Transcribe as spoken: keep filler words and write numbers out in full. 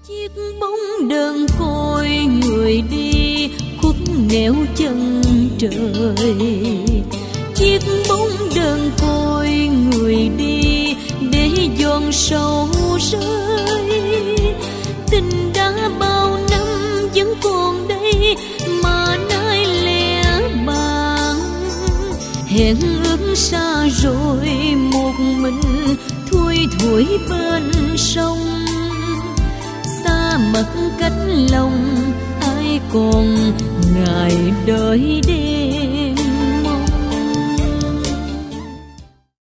Chiếc bóng đơn côi người đi khuất nẻo chân trời. Chiếc bóng đơn côi người đi để giòn sâu rơi. Tình đã bao năm vẫn còn đây mà nay lẻ bàng. Hẹn ước xa rồi một mình thui thủi bên sông. Xa mặt cách lòng ai còn ngại đợi đêm.